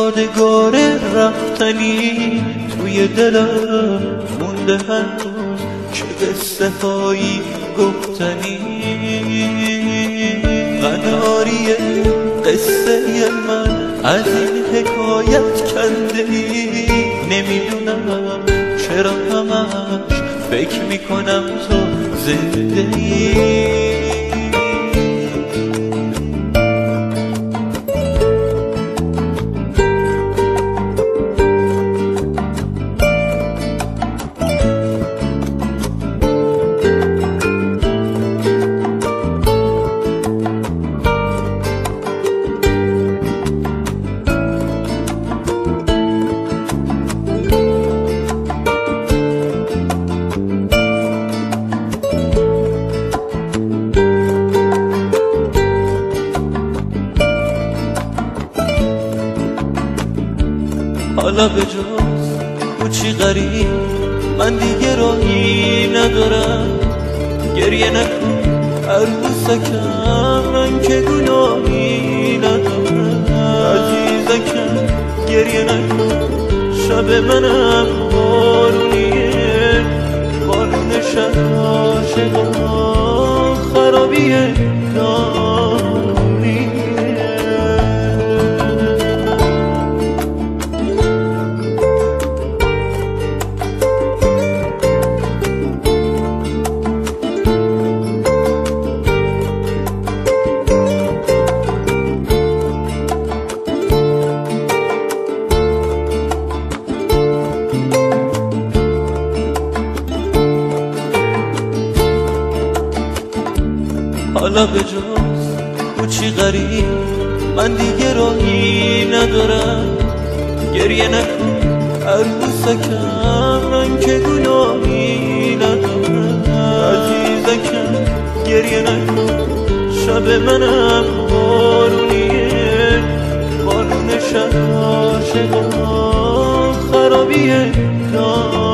یادگار رفتنی توی دلم مونده هنوز چه قصه هایی گفتنی. قناری قصه من از این حکایت کنده ای، نمیدونم چرا همش فکر میکنم تو زنده ای. حالا به جز کوچی غریب من دیگه راهی ندارم. گریه نکن عروسکم، من که گناهی ندارم. عزیزکم گریه نکن، شب منم بارونیه، بارون شب عاشقا خرابیه حالا به جز کوچی غریب من دیگه راهی ندارم. گریه نکن عروسکم، من که گناهی ندارم. عزیزکم گریه نکن، شب منم بارونیه، بارون شب عاشقا خرابیه